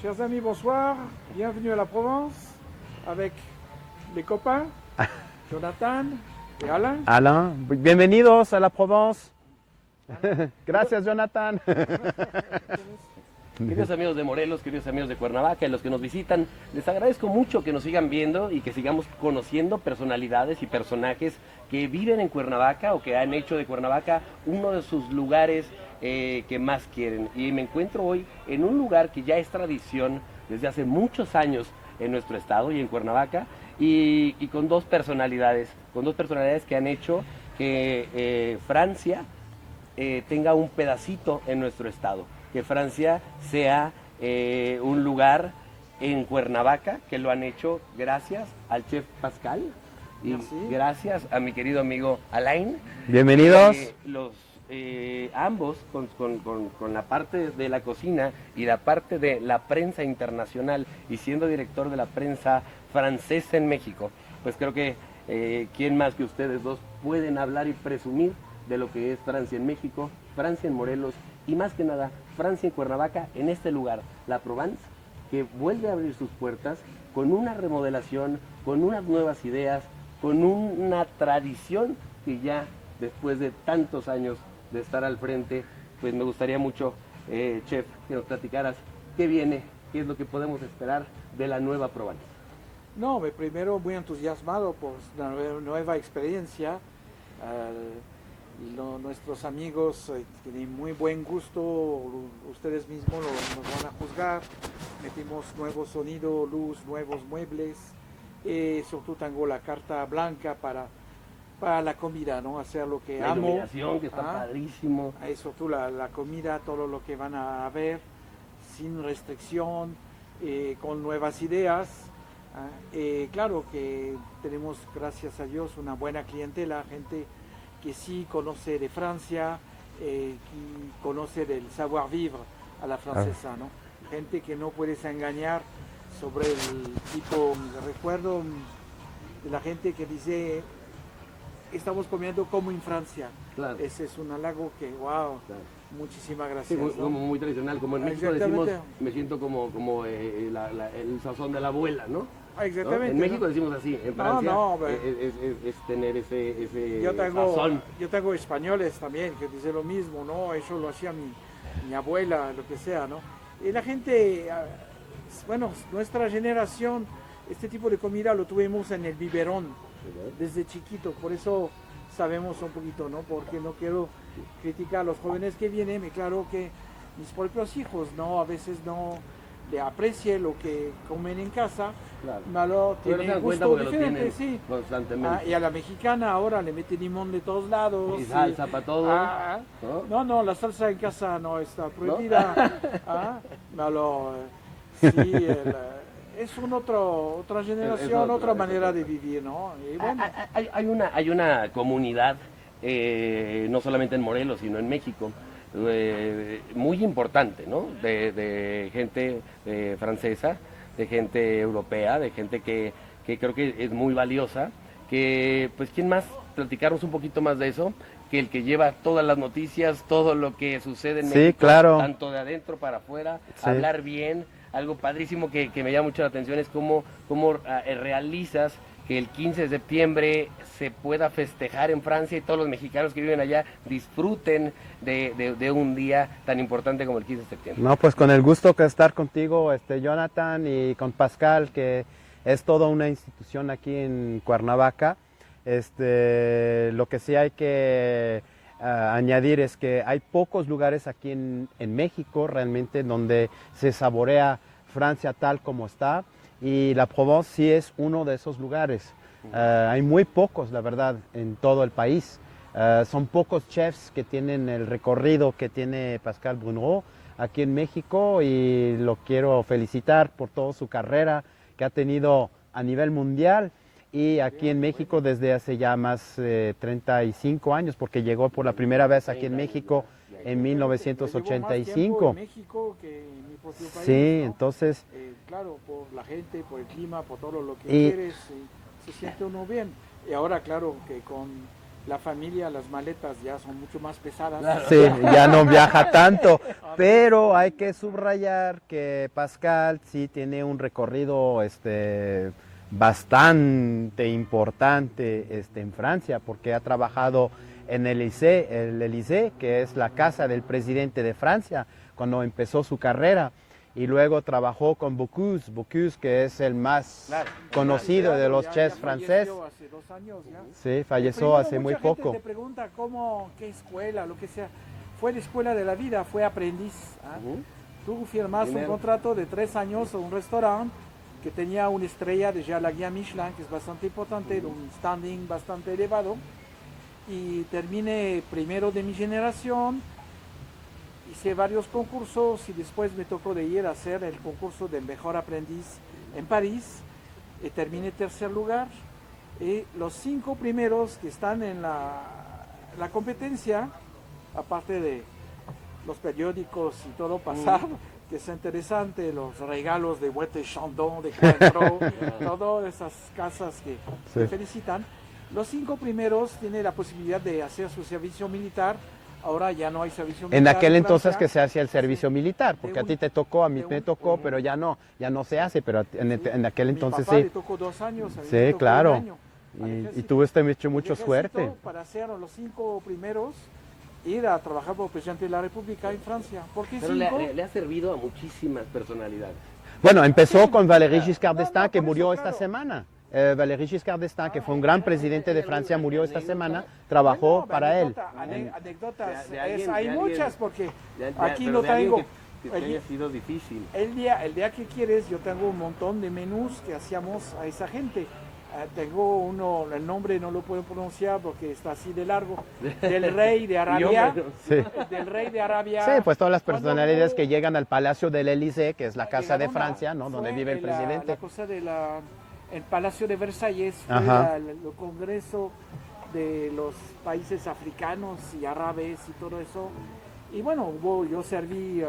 Chers amis, bonsoir. Bienvenue à la Provence avec les copains Jonathan et Alain. Alain, bienvenidos a la Provence. Gracias, Jonathan. Queridos amigos de Morelos, queridos amigos de Cuernavaca, y los que nos visitan, les agradezco mucho que nos sigan viendo y que sigamos conociendo personalidades y personajes que viven en Cuernavaca o que han hecho de Cuernavaca uno de sus lugares que más quieren. Y me encuentro hoy en un lugar que ya es tradición desde hace muchos años en nuestro estado y en Cuernavaca, y con dos personalidades que han hecho que Francia tenga un pedacito en nuestro estado, que Francia sea un lugar en Cuernavaca, que lo han hecho gracias al chef Pascal y gracias a mi querido amigo Alain. Bienvenidos. Ambos con la parte de la cocina y la parte de la prensa internacional, y siendo director de la prensa francesa en México, pues creo que quién más que ustedes dos pueden hablar y presumir de lo que es Francia en México, Francia en Morelos y más que nada Francia en Cuernavaca, en este lugar, la Provence, que vuelve a abrir sus puertas con una remodelación, con unas nuevas ideas, con una tradición que ya después de tantos años de estar al frente, pues me gustaría mucho, chef, que nos platicaras qué viene, qué es lo que podemos esperar de la nueva Provence. No, primero muy entusiasmado por la nueva experiencia. Nuestros amigos tienen muy buen gusto, ustedes mismos nos van a juzgar. Metimos nuevo sonido, luz, nuevos muebles, sobre todo tengo la carta blanca para la comida, ¿no? Hacer lo que la amo. La iluminación, que está padrísimo. Sobre todo la comida, todo lo que van a ver, sin restricción, con nuevas ideas. Claro que tenemos, gracias a Dios, una buena clientela, gente que sí conoce de Francia, que conoce del savoir-vivre a la francesa, ¿no? Gente que no puedes engañar sobre el tipo. Recuerdo de la gente que dice, estamos comiendo como en Francia. Claro. Ese es un halago que, wow, claro. Muchísimas gracias. Sí, ¿no? Muy tradicional, como en México decimos, me siento como el sazón de la abuela, ¿no? Exactamente. ¿No? En México decimos así, en Francia es tener ese sazón. Yo tengo españoles también que dicen lo mismo, ¿no? Eso lo hacía mi abuela, lo que sea, ¿no? Y la gente, bueno, nuestra generación, este tipo de comida lo tuvimos en el biberón desde chiquito, por eso sabemos un poquito, ¿no? Porque no quiero criticar a los jóvenes que vienen, y claro que mis propios hijos, ¿no? A veces no le aprecie lo que comen en casa, claro. Malo tienen gusto diferente, sí. Constantemente. Y a la mexicana ahora le mete limón de todos lados. Y salsa para todo. No, la salsa en casa no está prohibida. Malo, sí, es otra generación, otra manera de vivir, ¿no? Y bueno. Hay una comunidad, no solamente en Morelos, sino en México, muy importante, ¿no? De gente francesa, de gente europea, de gente que creo que es muy valiosa, que pues quién más platicarnos un poquito más de eso que el que lleva todas las noticias, todo lo que sucede en México, claro. Tanto de adentro para afuera, hablar bien. Algo padrísimo que me llama mucho la atención es cómo realizas que el 15 de septiembre se pueda festejar en Francia y todos los mexicanos que viven allá disfruten de un día tan importante como el 15 de septiembre. No, pues con el gusto que estar contigo, Jonathan, y con Pascal, que es toda una institución aquí en Cuernavaca. Lo que sí hay que añadir es que hay pocos lugares aquí en México realmente donde se saborea Francia tal como está, y la Provence sí es uno de esos lugares. Hay muy pocos, la verdad, en todo el país. Son pocos chefs que tienen el recorrido que tiene Pascal Brunneau aquí en México, y lo quiero felicitar por toda su carrera que ha tenido a nivel mundial y aquí en México desde hace ya más de 35 años, porque llegó por la primera vez aquí en México en 1985. En México que en mi propio país, sí, ¿no? Entonces... claro, por la gente, por el clima, por todo lo que quieres, se siente uno bien. Y ahora, claro, que con la familia, las maletas ya son mucho más pesadas. Claro. Sí, ya no viaja tanto, pero hay que subrayar que Pascal sí tiene un recorrido bastante importante en Francia, porque ha trabajado en el Élysée, que es la casa del presidente de Francia, cuando empezó su carrera. Y luego trabajó con Bocuse, que es el más conocido de los chefs franceses. Hace 2 años ya. Sí, falleció Primero, hace muy mucha gente poco. te pregunta qué escuela, lo que sea. Fue la escuela de la vida, fue aprendiz. Tú firmas un contrato de 3 años en un restaurante que tenía una estrella de ya la guía Michelin, que es bastante importante, de un standing bastante elevado. Y terminé primero de mi generación. Hice varios concursos y después me tocó de ir a hacer el concurso del mejor aprendiz en París. Y terminé tercer lugar. Y los 5 primeros que están en la competencia, aparte de los periódicos y todo pasar, que es interesante, los regalos de Huete Chandon, de Cointreau, todas esas casas que te felicitan. Los 5 primeros tienen la posibilidad de hacer su servicio militar. Ahora ya no hay servicio militar. En aquel entonces Francia, que se hacía el servicio militar, porque a ti te tocó, a mí me tocó, un- pero ya no se hace, pero en aquel entonces mi papá sí. le tocó 2 años. a mí Sí, me tocó claro. 1 año. Al Y ejército. tuviste mucha El ejército, suerte. Para ser los 5 primeros, ir a trabajar como presidente de la República en Francia. ¿Por qué Pero 5? le ha servido a muchísimas personalidades. Bueno, empezó con Valéry Giscard d'Estaing, No, que por murió eso, esta claro. semana. Valéry Giscard d'Estaing, que fue un gran presidente de Francia, murió esta semana, trabajó para él. Anécdotas, De alguien- hay de alguien- muchas porque De- aquí pero no de alguien tengo. que te haya sido difícil. El día que quieres, yo tengo un montón de menús que hacíamos a esa gente. Tengo uno, el nombre no lo puedo pronunciar porque está así de largo, del rey de Arabia. Sí. Del rey de Arabia. Sí, pues todas las Cuando personalidades hubo- que llegan al Palacio del Élysée, que es la casa de llegaron a- Francia, ¿no? Donde fue vive el la presidente. cosa de el Palacio de Versalles, fue Ajá. el congreso de los países africanos y árabes y todo eso. Y bueno, yo serví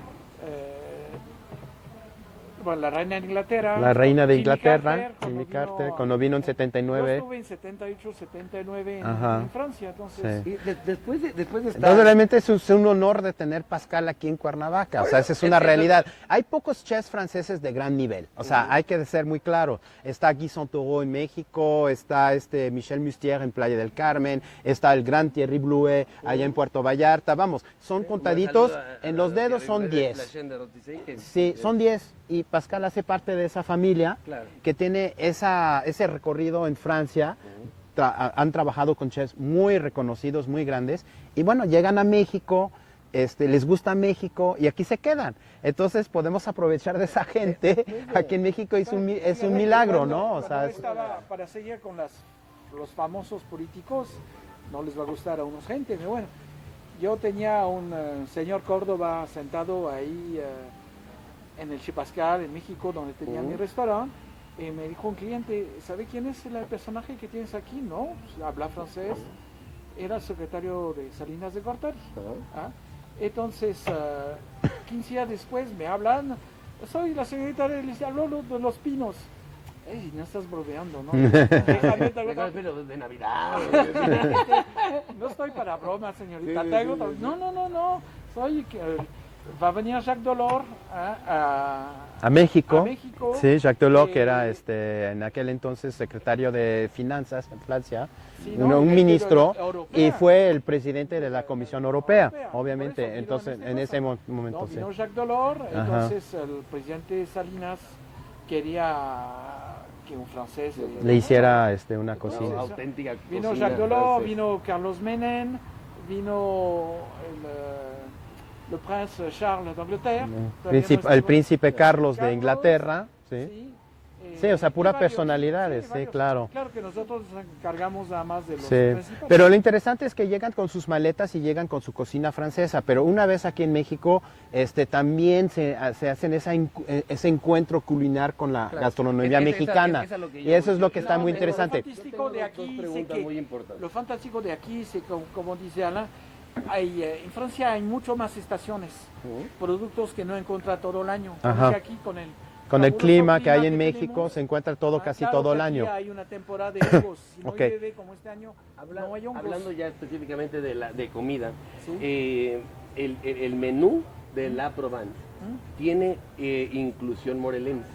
bueno, la reina de Inglaterra. La reina de Jimmy Inglaterra, Carter, Jimmy cuando Carter, vino- cuando vino en Yo 79. estuve en 78, 79 Ajá. en Francia, entonces... Sí. Y después de estar... Entonces realmente es un honor de tener Pascal aquí en Cuernavaca, o sea, esa es una realidad. Hay pocos chefs franceses de gran nivel, o sea, hay que ser muy claro. Está Guy Santoro en México, está Michel Mustier en Playa del Carmen, está el gran Thierry Blouet allá en Puerto Vallarta, vamos, son contaditos, en los dedos son 10. Sí, son 10 y Pascal hace parte de esa familia Claro. que tiene ese recorrido en Francia. Han trabajado con chefs muy reconocidos, muy grandes, y bueno, llegan a México, les gusta México y aquí se quedan. Entonces podemos aprovechar de esa gente. Aquí en México es un milagro, ¿no? O sea, Estaba para seguir con los famosos políticos, no les va a gustar a unos gente, pero bueno, yo tenía un señor Córdoba sentado ahí en el Chez Pascal, en México, donde tenía mi restaurante, y me dijo un cliente, ¿sabe quién es el personaje que tienes aquí? No, pues, habla francés, era el secretario de Salinas de Gortari. ¿Ah? Entonces, 15 días después me hablan, soy la secretaria de los Pinos. Ey, no estás bromeando, ¿no? Déjame, de Navidad. no estoy para bromas, señorita. No, soy... va a venir Jacques Delors a México. a México. Sí, Jacques Delors, que Eh, era en aquel entonces secretario de Finanzas en Francia, Sí, un ¿no? ministro, Europea. y fue el presidente de la Comisión Europea, Por obviamente. eso vino Entonces, esta en ese cosa. momento, No, sí. vino Jacques Delors, Ajá. entonces el presidente Salinas quería que un francés Le hiciera una Entonces, cocina. Auténtica vino cocina Jacques Delors, francesa. vino Carlos Menem, vino el prince Charles de Inglaterra. El príncipe Carlos de Inglaterra, sí. Sí, Sí, o sea, pura y varios, personalidades, sí, varios. claro. Claro que nosotros nos encargamos nada más de los Sí, principales. pero lo interesante es que llegan con sus maletas y llegan con su cocina francesa, pero una vez aquí en México también se hacen ese encuentro culinario con la gastronomía mexicana, y eso es lo que está muy interesante. Lo fantástico de aquí, sé que- muy importantes. lo fantástico de aquí es que, como dice Alain, en Francia hay mucho más estaciones, productos que no encuentra todo el año. Ajá. Que aquí con el Con el fabuloso clima que hay en que México tenemos. se encuentra todo casi Claro todo que el aquí año. hay una temporada de hongos. Si no Ok. llueve como este año, no hay hongos. Hablando ya específicamente de comida, Sí. el menú de La Provence ¿Mm? tiene inclusión morelense.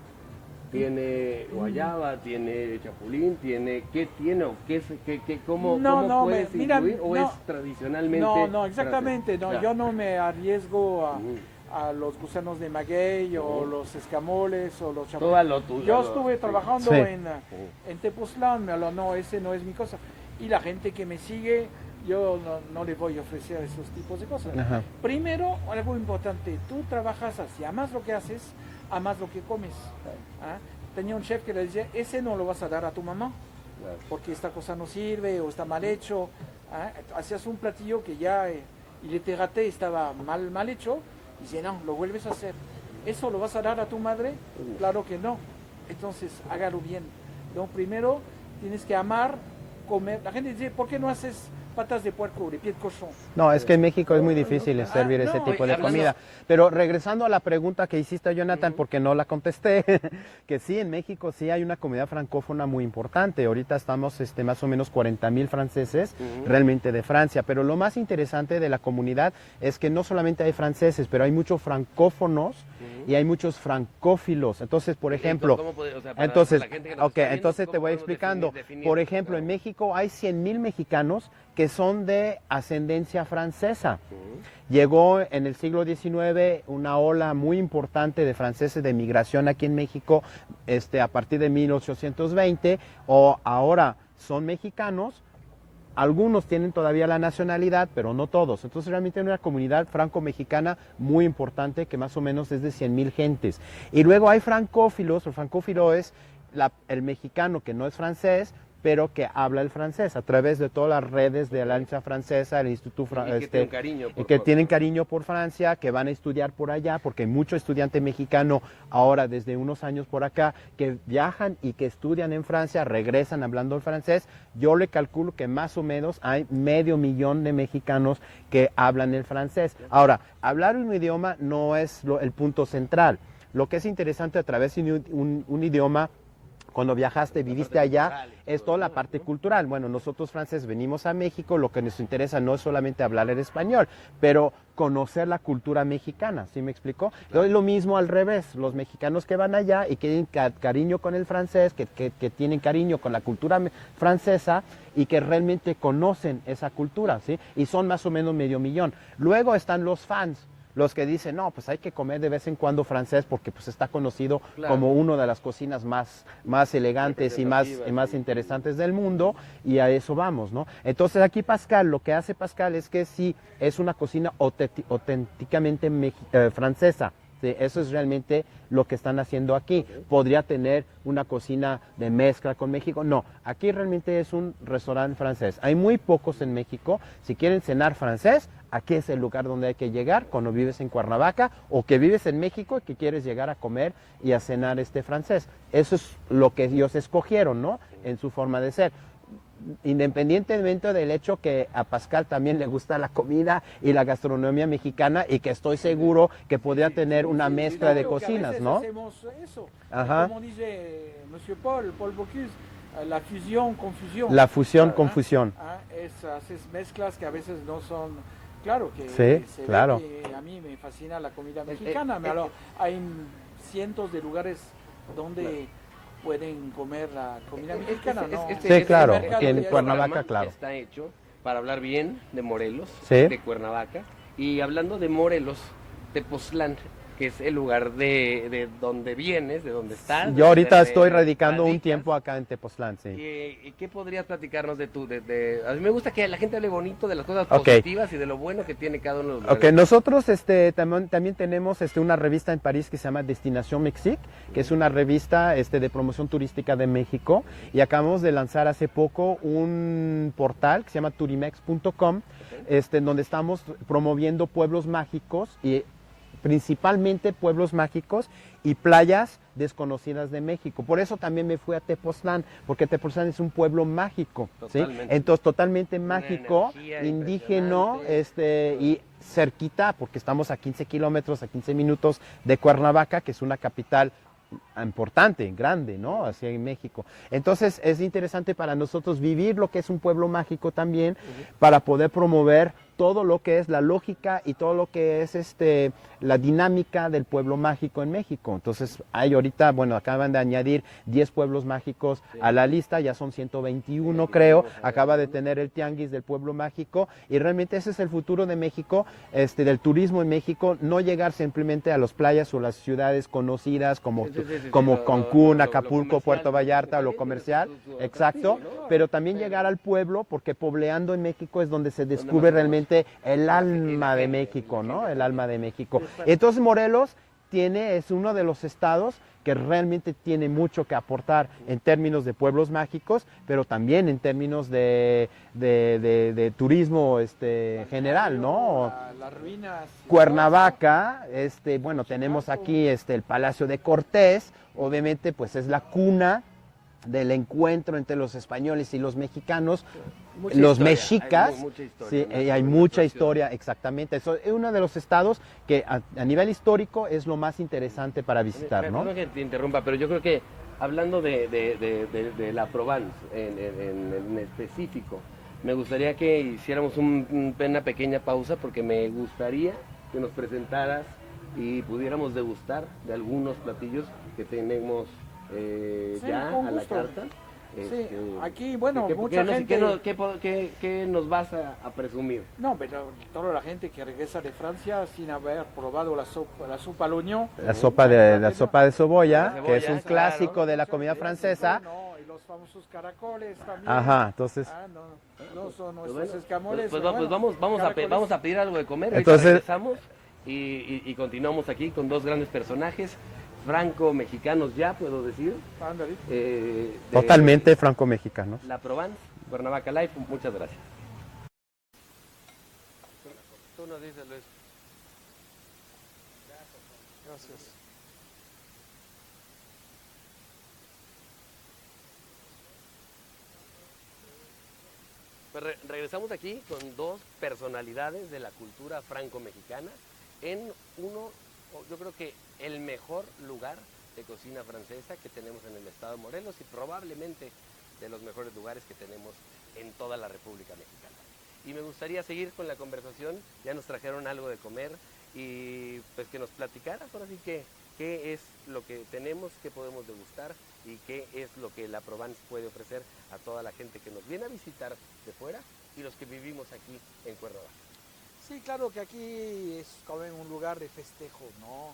Tiene guayaba, tiene chapulín, ¿qué tiene o cómo puedes mira, incluir o no. es tradicionalmente? No, exactamente. No, Claro. yo no me arriesgo Ujú. a los gusanos de maguey o Ujú. los escamoles o los Todo chapulines. a lo tuyo. Yo estuve trabajando Sí. en Tepoztlán, pero no, ese no es mi cosa. Y la gente que me sigue, yo no le voy a ofrecer esos tipos de cosas. Ajá. Primero, algo importante, tú trabajas así, amas lo que haces, amas lo que comes. ¿Ah? Tenía un chef que le decía, ese no lo vas a dar a tu mamá, Claro. porque esta cosa no sirve o está mal hecho. ¿Ah? Hacías un platillo que ya, y le te raté, estaba mal hecho, y dice, no, lo vuelves a hacer. ¿Eso lo vas a dar a tu madre? Claro que no. Entonces, hágalo bien. Lo primero, tienes que amar comer. La gente dice, ¿por qué no haces patas de puerco, de pie de cochón? No, es que en México es muy difícil servir ese no, tipo de hablando- comida. Pero regresando a la pregunta que hiciste, Jonathan, porque no la contesté, que sí, en México sí hay una comunidad francófona muy importante. Ahorita estamos más o menos 40,000 franceses realmente de Francia. Pero lo más interesante de la comunidad es que no solamente hay franceses, pero hay muchos francófonos y hay muchos francófilos. Entonces, por ejemplo, ¿Cómo puede- o sea, para entonces, la gente que nos ok, está viendo, entonces ¿cómo te voy podemos explicando. definir? Por ejemplo, Claro. en México hay 100,000 mexicanos que son de ascendencia francesa. Llegó en el siglo XIX una ola muy importante de franceses de migración aquí en México a partir de 1820, o ahora son mexicanos. Algunos tienen todavía la nacionalidad, pero no todos. Entonces realmente hay una comunidad franco-mexicana muy importante que más o menos es de 100,000 gentes. Y luego hay francófilos. El francófilo es el mexicano que no es francés, pero que habla el francés a través de todas las redes de Alianza Francesa, el Instituto Y que tienen cariño y que tienen cariño por Francia, que van a estudiar por allá, porque hay mucho estudiante mexicano ahora desde unos años por acá que viajan y que estudian en Francia, regresan hablando el francés. Yo le calculo que más o menos hay 500,000 de mexicanos que hablan el francés. Ahora, hablar un idioma no es el punto central. Lo que es interesante a través de un idioma, cuando viajaste, viviste allá, es toda la parte cultural. Bueno, nosotros franceses venimos a México, lo que nos interesa no es solamente hablar el español, pero conocer la cultura mexicana, ¿sí me explicó? Claro. Es lo mismo al revés, los mexicanos que van allá y que tienen cariño con el francés, que tienen cariño con la cultura francesa y que realmente conocen esa cultura, ¿sí? Y son más o menos 500,000. Luego están los fans, los que dicen, no, pues hay que comer de vez en cuando francés porque pues está conocido como una de las cocinas más elegantes y más interesantes del mundo, y a eso vamos, ¿no? Entonces aquí Pascal, lo que hace Pascal es que sí, es una cocina auténticamente francesa. Sí, eso es realmente lo que están haciendo aquí. ¿Podría tener una cocina de mezcla con México? No, aquí realmente es un restaurante francés. Hay muy pocos en México. Si quieren cenar francés, aquí es el lugar donde hay que llegar cuando vives en Cuernavaca o que vives en México y que quieres llegar a comer y a cenar francés. Eso es lo que ellos escogieron, ¿no? En su forma de ser. Independientemente del hecho que a Pascal también le gusta la comida y la gastronomía mexicana y que estoy seguro que podría tener una mezcla de cocinas, ¿no? Hacemos eso. Ajá. Como dice Monsieur Paul Bocuse, la fusión con fusión. La fusión con fusión. Esas mezclas que a veces no son... Claro que sí, claro. Ve que a mí me fascina la comida mexicana, pero hay cientos de lugares donde pueden comer la comida mexicana, ¿no? Sí, claro, aquí en Cuernavaca, claro. Está hecho para hablar bien de Morelos, sí, de Cuernavaca. Y hablando de Morelos, Tepoztlán, que es el lugar de donde vienes, de donde estás. Yo ahorita estoy radicando un tiempo acá en Tepoztlán, sí. ¿Y qué podrías platicarnos de tu... a mí me gusta que la gente hable bonito de las cosas positivas y de lo bueno que tiene cada uno de los lugares. Ok, nosotros también tenemos una revista en París que se llama Destination Mexique, que es una revista de promoción turística de México, y acabamos de lanzar hace poco un portal que se llama turimex.com, en donde estamos promoviendo pueblos mágicos y principalmente pueblos mágicos y playas desconocidas de México. Por eso también me fui a Tepoztlán, porque Tepoztlán es un pueblo mágico, ¿sí? Entonces totalmente mágico, indígena, y cerquita, porque estamos a 15 kilómetros, a 15 minutos de Cuernavaca, que es una capital importante, grande, ¿no? Hacia en México. Entonces es interesante para nosotros vivir lo que es un pueblo mágico también, para poder promover todo lo que es la lógica y todo lo que es la dinámica del pueblo mágico en México. Entonces hay ahorita, bueno, acaban de añadir 10 pueblos mágicos a la lista, ya son 121 creo, acaba de tener el tianguis del pueblo mágico, y realmente ese es el futuro de México, del turismo en México, no llegar simplemente a las playas o las ciudades conocidas como Cancún, Acapulco, Puerto Vallarta, lo comercial, exacto, pero también llegar al pueblo, porque pobleando en México es donde se descubre realmente el alma de México, ¿no? El alma de México. Entonces Morelos es uno de los estados que realmente tiene mucho que aportar en términos de pueblos mágicos, pero también en términos de turismo general, ¿no? Las ruinas. Cuernavaca, bueno, tenemos aquí el Palacio de Cortés, obviamente pues es la cuna del encuentro entre los españoles y los mexicanos, los mexicas, hay mucha historia, exactamente. Eso es uno de los estados que a nivel histórico es lo más interesante para visitar, ¿no? Perdón que te interrumpa, pero yo creo que hablando de la Provence en específico, me gustaría que hiciéramos una pequeña pausa, porque me gustaría que nos presentaras y pudiéramos degustar de algunos platillos que tenemos ya a la carta. Sí, aquí, bueno, mucha gente... ¿Qué nos vas a presumir? No, pero toda la gente que regresa de Francia sin haber probado la sopa al oignon. La sopa de cebolla, que es un clásico de la comida francesa. No, y los famosos caracoles también. Ajá, entonces... no son nuestros escamoles. Pues vamos a pedir algo de comer, entonces regresamos y continuamos aquí con dos grandes personajes, franco-mexicanos ya, puedo decir. Totalmente franco-mexicanos. La Provence, Cuernavaca Live, muchas gracias. Tú nos dices, Luis. Gracias. Pues regresamos aquí con dos personalidades de la cultura franco-mexicana en yo creo que el mejor lugar de cocina francesa que tenemos en el estado de Morelos, y probablemente de los mejores lugares que tenemos en toda la República Mexicana. Y me gustaría seguir con la conversación, ya nos trajeron algo de comer, y pues que nos platicaras ahora sí que qué es lo que tenemos, qué podemos degustar y qué es lo que la Provence puede ofrecer a toda la gente que nos viene a visitar de fuera y los que vivimos aquí en Cuernavaca. Sí, claro que aquí es como un lugar de festejo, ¿no?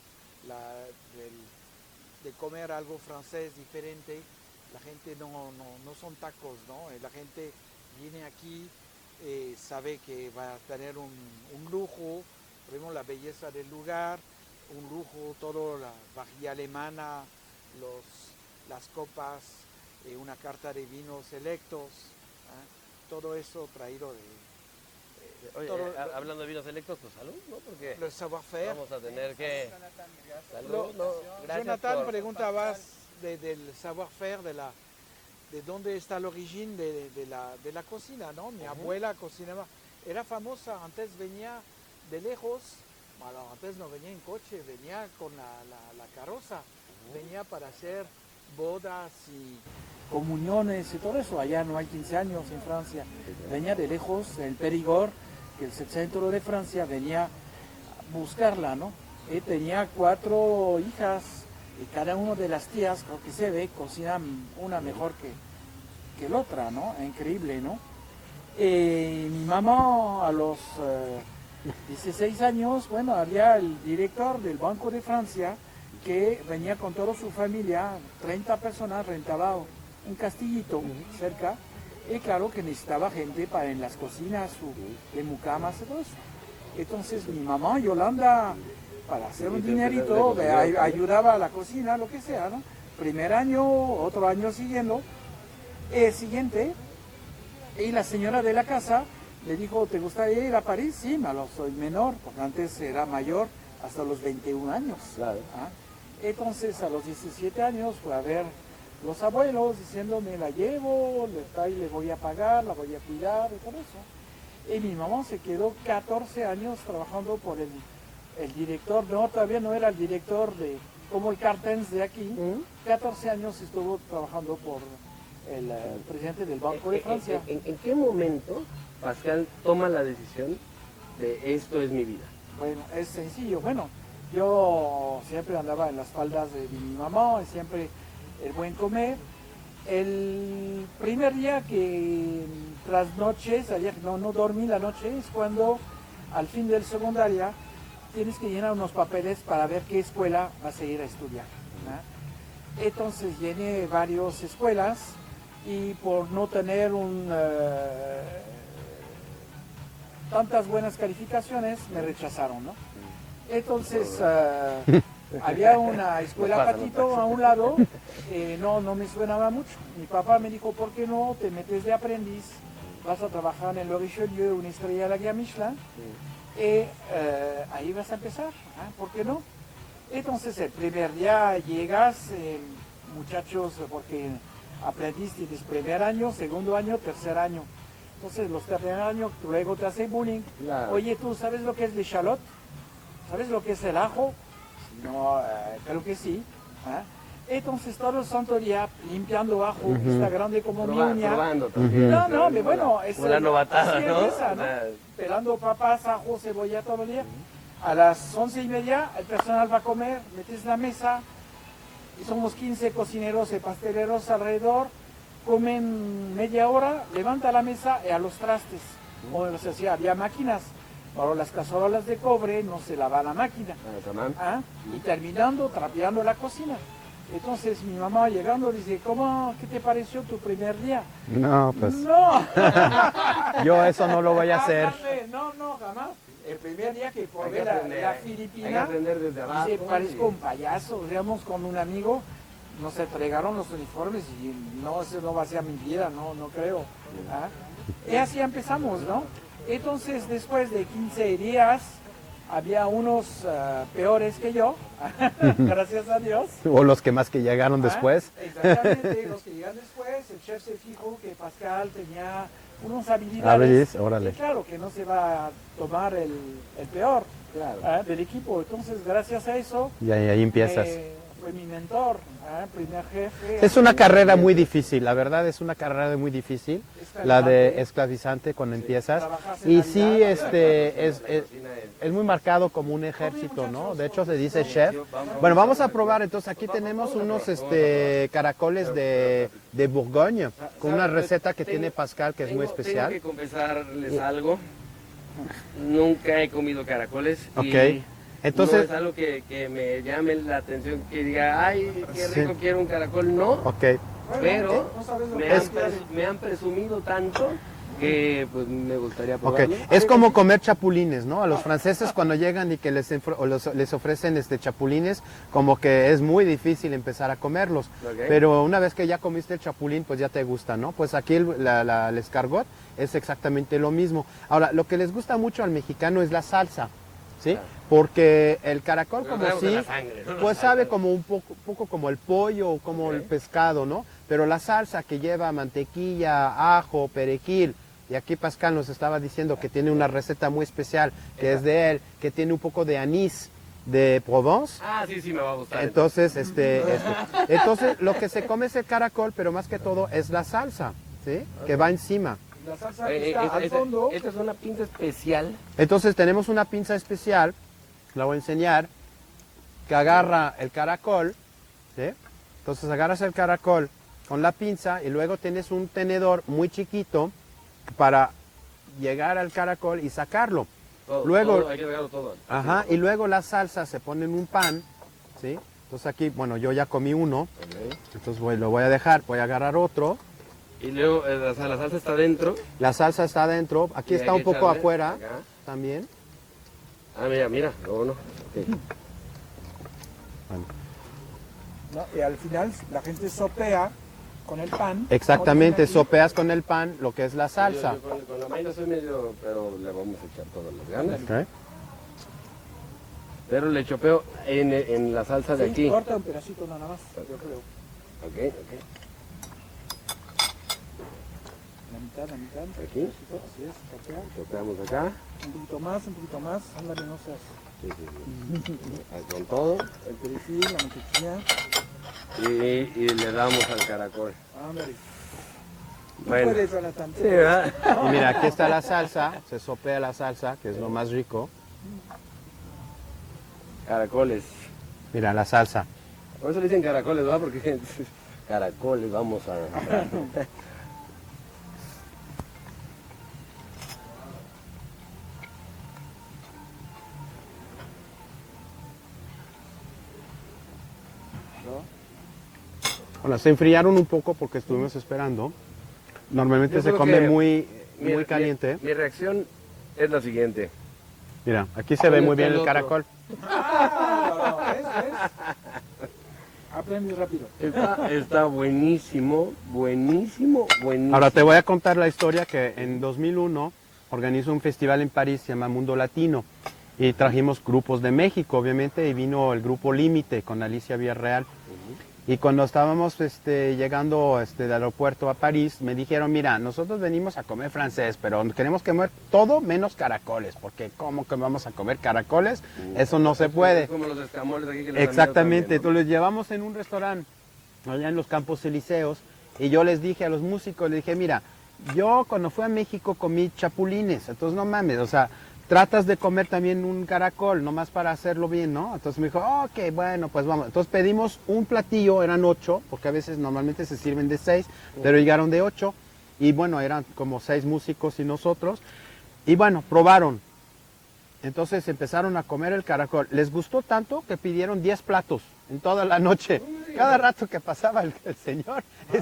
De comer algo francés diferente. La gente no son tacos, ¿no? La gente viene aquí, sabe que va a tener un lujo, vemos la belleza del lugar, un lujo, todo la vajilla alemana, las copas, una carta de vinos selectos, todo eso traído de... Oye, hablando de vinos selectos, pues salud, ¿no? Porque el savoir-faire. vamos a tener que... Salud, Jonathan, preguntabas del savoir-faire, de dónde está el origen de la cocina, ¿no? Mi abuela cocinaba, era famosa, antes venía de lejos, bueno, antes no venía en coche, venía con la carroza, venía para hacer bodas y comuniones y todo eso. Allá no hay 15 años en Francia, venía de lejos, el Périgord, que es el centro de Francia, venía a buscarla, ¿no? Y tenía 4 hijas, y cada una de las tías, creo que se ve, cocina una mejor que la otra, ¿no? Increíble, ¿no? Mi mamá a los 16 años, bueno, había el director del Banco de Francia que venía con toda su familia, 30 personas, rentaba un castillito cerca, y claro que necesitaba gente para en las cocinas, de mucamas y todo eso. Entonces mi mamá, Yolanda, para hacer un dinerito, ayudaba a la cocina, lo que sea, ¿no? Primer año, otro año siguiente, y la señora de la casa le dijo, ¿te gustaría ir a París? Sí, malo, soy menor, porque antes era mayor, hasta los 21 años. Claro. ¿Ah? Entonces a los 17 años fue a ver los abuelos diciendo me la llevo, le voy a pagar, la voy a cuidar y todo eso. Y mi mamá se quedó 14 años trabajando por el director, no, todavía no era el director de, como el Cartens de aquí, 14 años estuvo trabajando por el presidente del Banco de Francia. ¿En qué momento Pascal toma la decisión de esto es mi vida? Bueno, es sencillo. Bueno, yo siempre andaba en las faldas de mi mamá, y siempre el buen comer. El primer día que tras noches, ayer no dormí la noche, es cuando al fin del secundaria tienes que llenar unos papeles para ver qué escuela vas a ir a estudiar, ¿no? Entonces llené varias escuelas y por no tener tantas buenas calificaciones me rechazaron, ¿no? Entonces había una escuela patito a un lado, no me suenaba mucho. Mi papá me dijo, ¿por qué no te metes de aprendiz? Vas a trabajar en el Richelieu, una estrella de la guía Michelin, ahí vas a empezar, ¿eh? ¿Por qué no? Entonces el primer día llegas, muchachos, porque aprendiz tienes primer año, segundo año, tercer año. Entonces los tercer años luego te hacen bullying. Claro. Oye, ¿tú sabes lo que es el shallot? ¿Sabes lo que es el ajo? No, creo que sí. ¿Eh? Entonces todo el santo día limpiando ajo, que está grande como mi uña. Probando también. No, bueno, es la novatada, así ¿no? empieza, ¿no? Pelando papas, ajo, cebolla todo el día. A las 11:30 el personal va a comer, metes la mesa, y somos 15 cocineros y pasteleros alrededor, comen media hora, levanta la mesa y a los trastes. O sea, había máquinas, pero las cacerolas de cobre no se lava la máquina. ¿Ah? Y terminando, trapeando la cocina. Entonces mi mamá llegando dice, ¿qué te pareció tu primer día? No, pues No. yo eso no lo voy a hacer. No, jamás. El primer día que probé aprender, la hay que Filipina, aprender desde abajo. dice, parezco un payaso. Íbamos con un amigo, nos entregaron los uniformes y no, eso no va a ser mi vida, no creo. ¿Ah? Y así empezamos, ¿no? Entonces después de 15 días, había unos peores que yo, gracias a Dios. O los que más que llegaron después. Exactamente, los que llegan después. El chef se fijó que Pascal tenía unas habilidades. Órale. Y claro que no se va a tomar el peor, Claro. del equipo. Entonces, gracias a eso, Y ahí empiezas. fue mi mentor, primer jefe. Es una carrera muy difícil, la verdad es una carrera muy difícil, la de esclavizante cuando empiezas. Y sí, es muy marcado como un ejército, ¿no? De hecho se dice chef. Bueno, vamos a probar, entonces aquí tenemos unos caracoles de Bourgogne, con una receta que tiene Pascal que es muy especial. Tengo que confesarles algo. Nunca he comido caracoles. Ok. Y Entonces, no es algo que me llame la atención, que diga, ay, qué rico, Sí. quiero un caracol. No, ok. pero no sabes lo me que han, es. me han presumido tanto que pues me gustaría Ok, probarlo. es como comer chapulines, ¿no? A los franceses cuando llegan y que les ofrecen chapulines, como que es muy difícil empezar a comerlos. Ok. Pero una vez que ya comiste el chapulín, pues ya te gusta, ¿no? Pues aquí el escargot es exactamente lo mismo. Ahora, lo que les gusta mucho al mexicano es la salsa, ¿sí? Claro. Porque el caracol Pero como traemos de sí, la sangre, ¿no? pues sabe como un poco como el pollo o como el pescado, ¿no? Pero la salsa que lleva mantequilla, ajo, perejil, y aquí Pascal nos estaba diciendo que tiene una receta muy especial, que es de él, que tiene un poco de anís de Provence. Ah, sí, me va a gustar. Entonces, entonces lo que se come es el caracol, pero más que todo es la salsa, ¿sí? Que va encima. La salsa que está al fondo. Esta es una pinza especial. Entonces tenemos una pinza especial, la voy a enseñar, que agarra el caracol, ¿sí? Entonces agarras el caracol con la pinza y luego tienes un tenedor muy chiquito para llegar al caracol y sacarlo. Luego, hay que pegarlo todo. ajá, y luego la salsa se pone en un pan, ¿sí? Entonces aquí, bueno, yo ya comí uno, Ok. entonces lo voy a dejar, voy a agarrar otro. Y luego la salsa está dentro. La salsa está adentro, aquí Y está hay un que poco echarle afuera acá. también. Ah, mira, luego no. Ok. ¿No? Y al final la gente sopea con el pan. Exactamente, Aquí. sopeas con el pan lo que es la salsa. Yo con la maíz soy medio, pero le vamos a echar todas las ganas. Ok. Pero le chopeo en la salsa de Sí, aquí. corta un pedacito nada más, yo creo. Ok, ok. La mitad, un Aquí. pedacito, así es, cortea. Chopeamos acá. Un poquito más, ándale, no seas. Sí, sí, sí. Con todo. El perejil, la mantequilla, Y le damos al caracol. ándale. No Bueno. puedes, Jonathan. Sí, ¿verdad? Y mira, aquí está la salsa, se sopea la salsa, que es lo más rico. Caracoles. Mira, la salsa. Por eso le dicen caracoles, ¿verdad? Porque caracoles vamos a... Bueno, se enfriaron un poco porque estuvimos esperando. Normalmente Yo se creo come que muy caliente. Mi reacción es la siguiente. Mira, aquí se ve ¿Dónde muy está bien el el otro? caracol. ¿Ves? Aprende rápido. Está buenísimo, buenísimo, buenísimo. Ahora te voy a contar la historia que en 2001 organizó un festival en París, se llama Mundo Latino, y trajimos grupos de México, obviamente, y vino el grupo Límite con Alicia Villarreal. Y cuando estábamos llegando del aeropuerto a París, me dijeron, mira, nosotros venimos a comer francés, pero queremos comer todo menos caracoles, porque ¿cómo que vamos a comer caracoles? Eso no se puede. Es como los escamoles aquí que les Exactamente, dan miedo entonces los llevamos en un restaurante allá en los Campos Elíseos y yo les dije a los músicos, les dije, mira, yo cuando fui a México comí chapulines, entonces no mames, o sea, tratas de comer también un caracol, nomás para hacerlo bien, ¿no? Entonces me dijo, ok, bueno, pues vamos. Entonces pedimos un platillo, eran 8, porque a veces normalmente se sirven de 6, pero llegaron de 8 y bueno, eran como 6 músicos y nosotros. Y bueno, probaron. Entonces empezaron a comer el caracol. Les gustó tanto que pidieron 10 platos en toda la noche. Cada rato que pasaba el señor,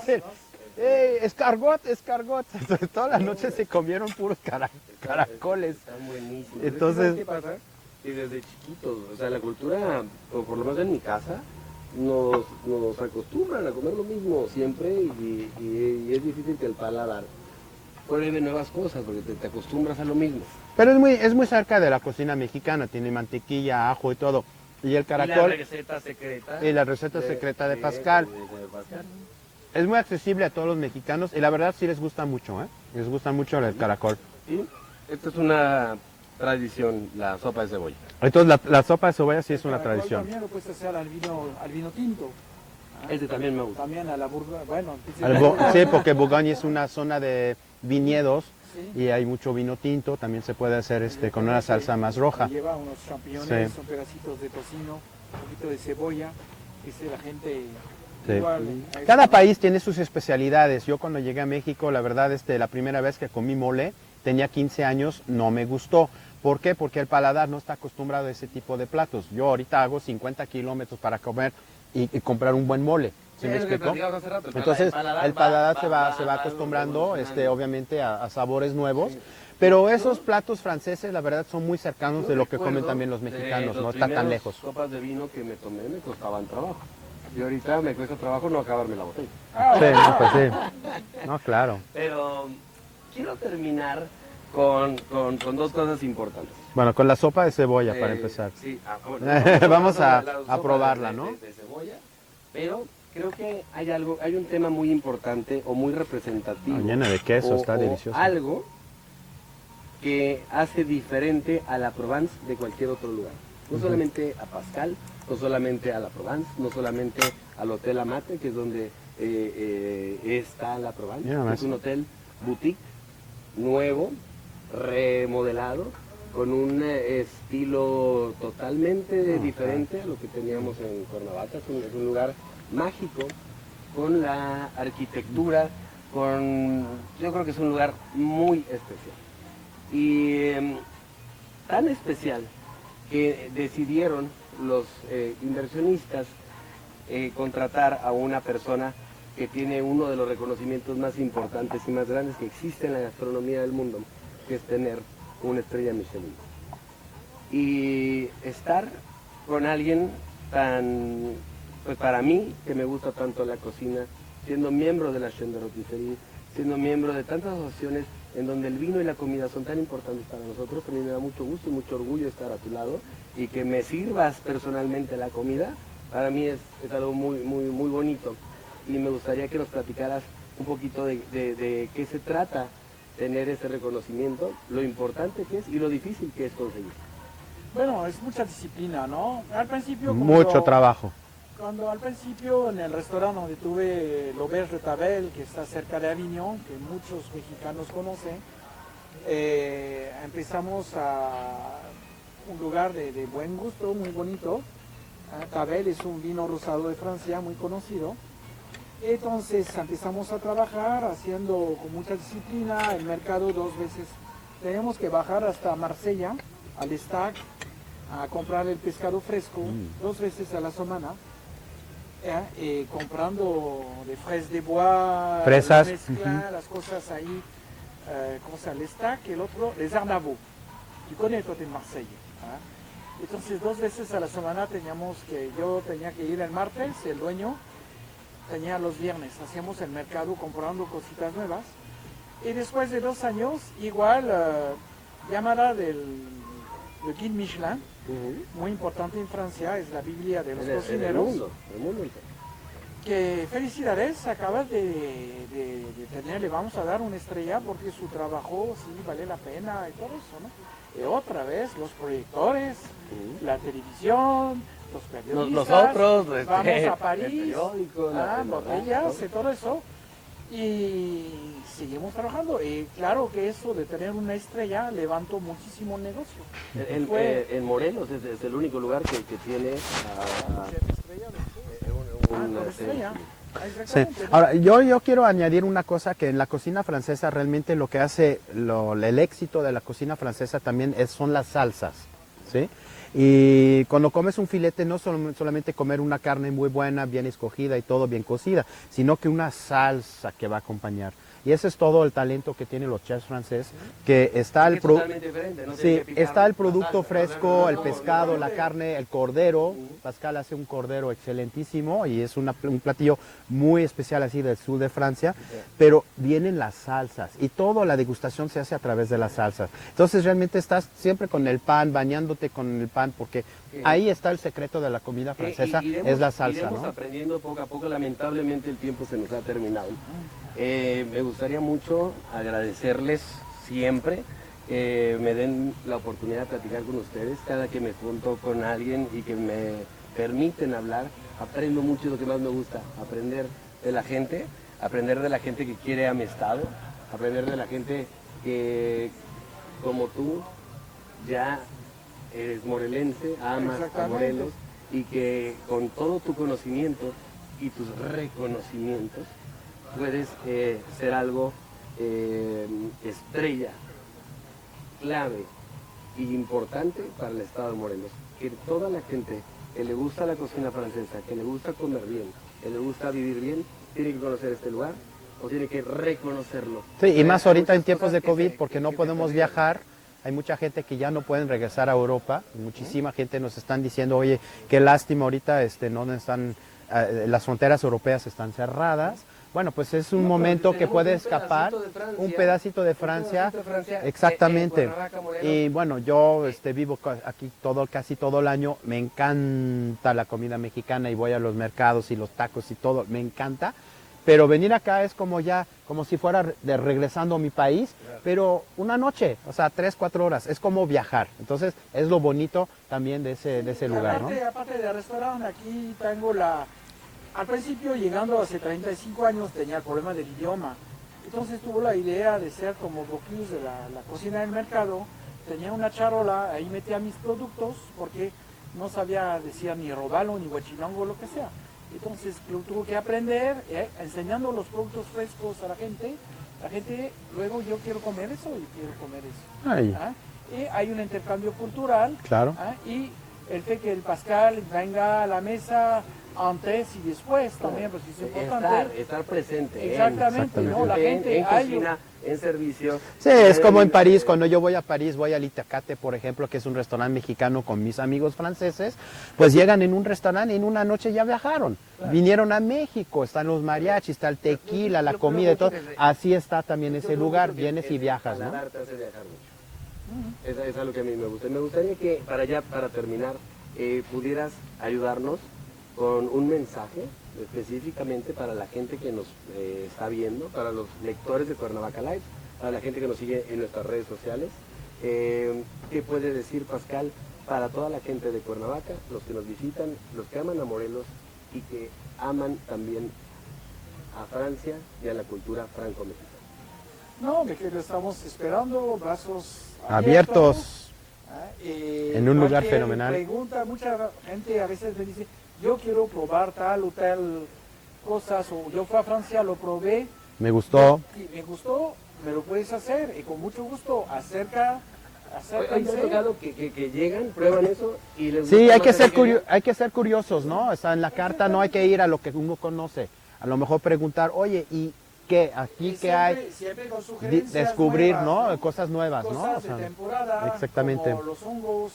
escargot, escargot. Entonces toda la noche se comieron puros caracoles. Están buenísimos. Entonces- ¿Sabes qué pasa? Que desde chiquitos, o sea, la cultura, o por lo menos en mi casa, nos acostumbran a comer lo mismo siempre y es difícil que el paladar pruebe nuevas cosas porque te acostumbras a lo mismo. Pero es muy cerca de la cocina mexicana, tiene mantequilla, ajo y todo. Y el Y la caracol receta secreta. y la receta secreta de Pascal. de Pascal. Es muy accesible a todos los mexicanos y la verdad sí les gusta mucho, ¿eh? Les gusta mucho el caracol. Y esta es una tradición, la sopa de cebolla. Entonces la sopa de cebolla sí es una Caracol tradición. También lo puedes hacer al vino tinto. Este también me gusta. También a la burga, bueno. Sí, porque Bourgogne es una zona de viñedos Sí. y hay mucho vino tinto, también se puede hacer con una salsa más roja. Lleva unos champiñones, Sí. son pedacitos de tocino, un poquito de cebolla, que la gente Sí. igual. Cada país tiene sus especialidades. Yo cuando llegué a México, la verdad, la primera vez que comí mole, tenía 15 años, no me gustó. ¿Por qué? Porque el paladar no está acostumbrado a ese tipo de platos. Yo ahorita hago 50 kilómetros para comer y comprar un buen mole. ¿Sí me explico? Entonces el paladar se va acostumbrando, obviamente, a sabores nuevos. Pero esos platos franceses, la verdad, son muy cercanos de lo que comen también los mexicanos, no está tan lejos. Copas de vino que me tomé me costaban trabajo. Y ahorita me cuesta trabajo no acabarme la botella. Sí, no, pues sí. No, claro. Pero quiero terminar con dos cosas importantes. Bueno, con la sopa de cebolla para empezar. Sí, Vamos a la sopa probarla, de- ¿no? De cebolla, pero creo que hay un tema muy importante o muy representativo. Llena de queso, o- está o delicioso. Algo que hace diferente a la Provence de cualquier otro lugar. No solamente a Pascal, no solamente a la Provence, no solamente al Hotel Amate, que es donde está la Provence. Mira nomás. Es un hotel boutique, nuevo, remodelado, con un estilo totalmente diferente a lo que teníamos en Cuernavaca. Es un lugar mágico, con la arquitectura, yo creo que es un lugar muy especial. Y tan especial que decidieron los inversionistas contratar a una persona que tiene uno de los reconocimientos más importantes y más grandes que existe en la gastronomía del mundo, que es tener una estrella Michelin. Y estar con alguien tan, pues para mí, que me gusta tanto la cocina, siendo miembro de la Chaîne de Rotisserie, siendo miembro de tantas asociaciones en donde el vino y la comida son tan importantes para nosotros. A mí me da mucho gusto y mucho orgullo estar a tu lado y que me sirvas personalmente la comida. Para mí es algo muy bonito y me gustaría que nos platicaras un poquito de qué se trata tener ese reconocimiento, lo importante que es y lo difícil que es conseguir. Bueno, es mucha disciplina, ¿no? Al principio... Mucho trabajo. Cuando al principio en el restaurante donde tuve l'Auberge de Tavel, que está cerca de Avignon, que muchos mexicanos conocen, empezamos a un lugar de buen gusto, muy bonito. Tavel es un vino rosado de Francia muy conocido. Entonces empezamos a trabajar haciendo con mucha disciplina el mercado 2 veces. Tenemos que bajar hasta Marsella, al Estac, a comprar el pescado fresco 2 veces a la semana. Comprando de fresas de bois, Fresas, las cosas ahí, ¿cómo se llama? El Estac, el otro, les Arnavaux. Tu connais toi de Marsella. Entonces 2 veces a la semana yo tenía que ir el martes, el dueño tenía los viernes, hacíamos el mercado comprando cositas nuevas. Y después de 2 años, igual, llamada del Guide Michelin, muy importante en Francia, es la Biblia de los cocineros. El mundo. Que felicidades, acabas de tener, le vamos a dar una estrella porque su trabajo sí vale la pena y todo eso, ¿no? Y otra vez, los proyectores, la televisión, los periodistas, nosotros, vamos a París, el periódico, botellas y todo eso, y seguimos trabajando. Y claro que eso de tener una estrella levantó muchísimo negocio. En Morelos es el único lugar que tiene una estrella. Sí. Ahora, yo quiero añadir una cosa, que en la cocina francesa realmente lo que hace el éxito de la cocina francesa también son las salsas, ¿sí? Y cuando comes un filete no solamente comer una carne muy buena, bien escogida y todo bien cocida, sino que una salsa que va a acompañar. Y ese es todo el talento que tienen los chefs franceses, que está el está el producto fresco, el pescado, la carne, el cordero. Pascal hace un cordero excelentísimo y es un platillo muy especial así del sur de Francia, pero vienen las salsas y toda la degustación se hace a través de las salsas. Entonces realmente estás siempre con el pan, bañándote con el pan, porque ahí está el secreto de la comida francesa, es la salsa, iremos ¿no? aprendiendo poco a poco, lamentablemente el tiempo se nos ha terminado. Me gustaría mucho agradecerles siempre que me den la oportunidad de platicar con ustedes. Cada que me junto con alguien y que me permiten hablar, aprendo mucho. Lo que más me gusta, aprender de la gente que quiere a mi estado, aprender de la gente que, como tú, ya eres morelense, amas a Morelos y que con todo tu conocimiento y tus reconocimientos puedes ser algo estrella, clave y importante para el estado de Morelos. Que toda la gente que le gusta la cocina francesa, que le gusta comer bien, que le gusta vivir bien, tiene que conocer este lugar o tiene que reconocerlo. Sí, y más ahorita en tiempos de COVID, porque no podemos viajar. Hay mucha gente que ya no pueden regresar a Europa. Muchísima gente nos están diciendo, oye, qué lástima ahorita, no están, las fronteras europeas están cerradas. Bueno, pues es un momento que puede escapar, un pedacito de Francia, exactamente. Y bueno, yo vivo aquí casi todo el año, me encanta la comida mexicana y voy a los mercados y los tacos y todo, me encanta. Pero venir acá es como si fuera regresando a mi país, pero una noche, o sea, 3-4 horas, es como viajar. Entonces, es lo bonito también de ese lugar, ¿no? Aparte del restaurante, aquí tengo al principio, llegando hace 35 años, tenía el problema del idioma. Entonces tuvo la idea de ser como Bocuse de la cocina del mercado. Tenía una charola, ahí metía mis productos, porque no sabía decir ni robalo, ni huachilango, lo que sea. Entonces lo tuvo que aprender, enseñando los productos frescos a la gente. La gente, luego yo quiero comer eso y quiero comer eso. Y hay un intercambio cultural. Claro. Y el fe que el Pascal venga a la mesa antes y después también, porque es importante. Estar presente. Exactamente, ¿no? La gente en cocina, en servicio. Sí, es como en París, cuando yo voy a París, voy al Itacate, por ejemplo, que es un restaurante mexicano con mis amigos franceses, pues llegan en un restaurante y en una noche ya viajaron. Claro. Vinieron a México, están los mariachis, está el tequila, la comida y todo. Así está también ese lugar, vienes y viajas, ¿no? Eso es lo que a mí me gusta. Me gustaría que para terminar, pudieras ayudarnos con un mensaje específicamente para la gente que nos está viendo, para los lectores de Cuernavaca Live, para la gente que nos sigue en nuestras redes sociales. ¿Qué puede decir Pascal para toda la gente de Cuernavaca, los que nos visitan, los que aman a Morelos y que aman también a Francia y a la cultura franco-mexicana? No, que lo estamos esperando, brazos abiertos en un lugar fenomenal. Mucha gente a veces me dice, yo quiero probar tal o tal cosas, o yo fui a Francia, lo probé. Me gustó. Me gustó, me lo puedes hacer, y con mucho gusto, acércate. ¿Hay tocado que llegan, prueban eso y les gusta? Sí, hay que ser curiosos, ¿no? O sea, en la carta no hay que ir a lo que uno conoce. A lo mejor preguntar, oye, ¿y qué? ¿Aquí qué hay? Siempre con sugerencias descubrir, nuevas, ¿no? Cosas nuevas, cosas ¿no? O sea, de temporada, exactamente. como los hongos.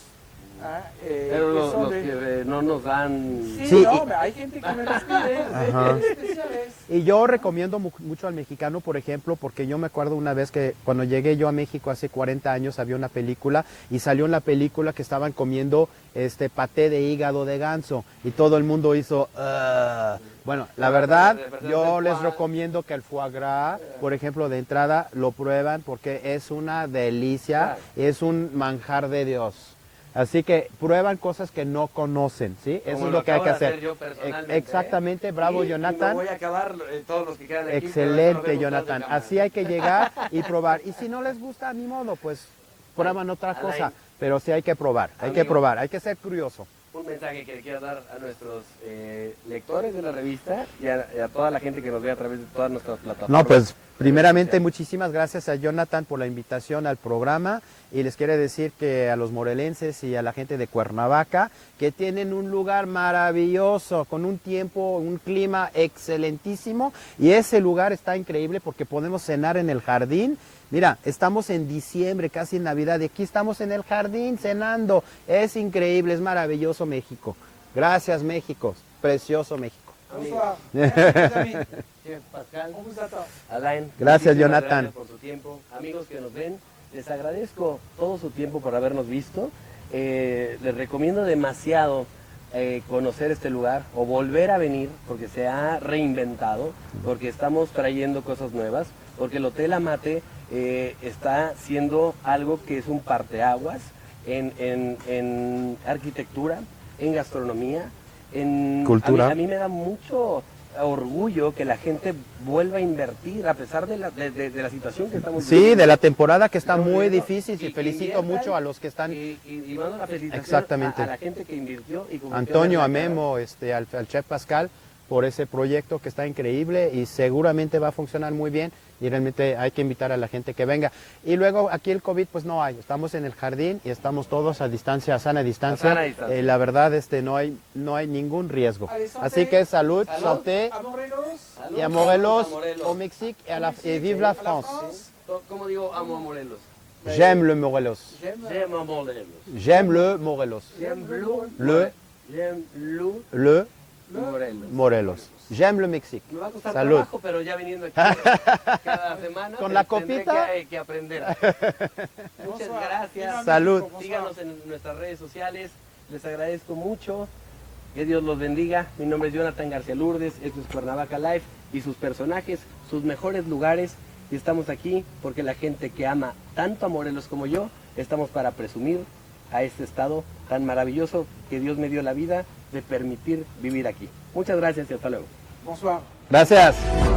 Pero los que no nos dan... Sí, no, hay gente que me los pide, especiales. Y yo recomiendo mucho al mexicano, por ejemplo, porque yo me acuerdo una vez que cuando llegué yo a México hace 40 años había una película y salió en la película que estaban comiendo paté de hígado de ganso y todo el mundo hizo... Bueno, la verdad, yo les recomiendo que el foie gras, por ejemplo, de entrada lo prueban porque es una delicia, es un manjar de Dios. Así que prueban cosas que no conocen, ¿sí? Eso es lo que hay que hacer. Yo personalmente, exactamente, bravo, Jonathan. Y me voy a acabar todos los que quedan aquí. Excelente, Jonathan. Así hay que llegar y probar. Y si no les gusta, ni modo, pues prueban otra cosa. Pero sí hay que probar, hay que ser curioso. Un mensaje que le quiero dar a nuestros lectores de la revista y a toda la gente que nos ve a través de todas nuestras plataformas. No, pues primeramente muchísimas gracias a Jonathan por la invitación al programa y les quiero decir que a los morelenses y a la gente de Cuernavaca que tienen un lugar maravilloso, con un tiempo, un clima excelentísimo y ese lugar está increíble porque podemos cenar en el jardín. Mira, estamos en diciembre, casi en Navidad, y aquí estamos en el jardín cenando. Es increíble, es maravilloso México. Gracias, México. Precioso México. Pascal, Alain, gracias, Jonathan. Gracias por su tiempo. Amigos que nos ven, les agradezco todo su tiempo por habernos visto. Les recomiendo demasiado conocer este lugar o volver a venir porque se ha reinventado, porque estamos trayendo cosas nuevas, porque el Hotel Amate está siendo algo que es un parteaguas en arquitectura, en gastronomía, en cultura. A mí me da mucho orgullo que la gente vuelva a invertir a pesar de la situación que estamos viviendo. Sí, de la temporada que está muy difícil y felicito mucho a los que están... Y mando la felicitación exactamente. A la gente que invirtió. Y Antonio, a Memo, al chef Pascal, por ese proyecto que está increíble y seguramente va a funcionar muy bien y realmente hay que invitar a la gente que venga. Y luego aquí el COVID pues no hay, estamos en el jardín y estamos todos a distancia, a sana distancia. La verdad no hay ningún riesgo. Así que salud, santé y a Morelos, au Mexique et vive la France. ¿Cómo digo amo a Morelos? J'aime le Morelos. J'aime a Morelos. J'aime le Morelos. J'aime le Morelos. J'aime le Mexique. Me va a costar salud. Trabajo, pero ya viniendo aquí cada semana. Con la copita. Que aprender. Muchas gracias. Salud. Síganos en nuestras redes sociales. Les agradezco mucho. Que Dios los bendiga. Mi nombre es Jonathan García Lourdes. Esto es Cuernavaca Live y sus personajes, sus mejores lugares. Y estamos aquí porque la gente que ama tanto a Morelos como yo, estamos para presumir a este estado tan maravilloso que Dios me dio la vida de permitir vivir aquí. Muchas gracias y hasta luego. Bonsoir. Gracias.